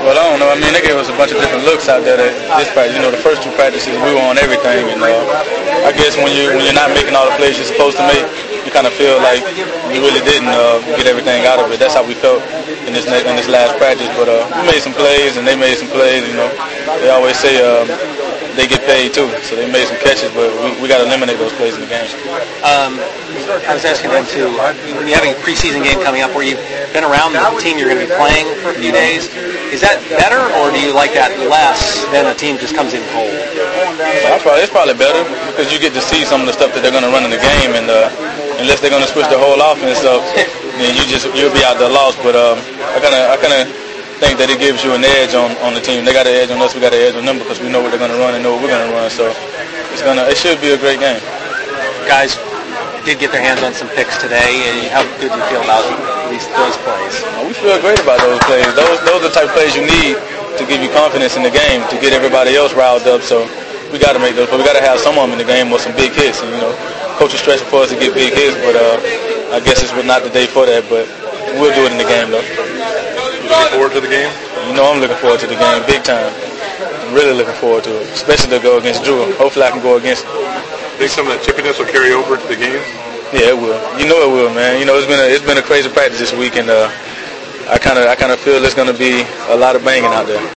Well, I don't know. I mean, they gave us a bunch of different looks out there. This practice, the first two practices we were on everything, and I guess when you're not making all the plays you're supposed to make, you kind of feel like you really didn't get everything out of it. That's how we felt in this last practice. But we made some plays, and they made some plays. They always say they get paid too, so they made some catches, but we got to eliminate those plays in the game. I was asking them too, when you have a preseason game coming up where you've been around the team you're going to be playing for a few days, is that better, or do you like that less than a team just comes in cold? It's probably better because you get to see some of the stuff that they're going to run in the game, and unless they're going to switch the whole offense up, then you'll be out there lost. But I kind of think that it gives you an edge on the team. They got an edge on us, we got an edge on them because we know what they're going to run and know what we're going to run. So it should be a great game. Guys did get their hands on some picks today, and how good do you feel about those plays? We feel great about those plays. Those are the type of plays you need to give you confidence in the game, to get everybody else riled up. So we got to make those, but we got to have some of them in the game with some big hits. And coach is stressing for us to get big hits, but I guess it's not the day for that. But we'll do it in the game though. Looking forward to the game? I'm looking forward to the game big time. I'm really looking forward to it, especially to go against Drew. Hopefully I can go against him. Think some of that chippiness will carry over to the game? Yeah, it will. It will, man. It's been a crazy practice this week, and I kind of feel there's going to be a lot of banging out there.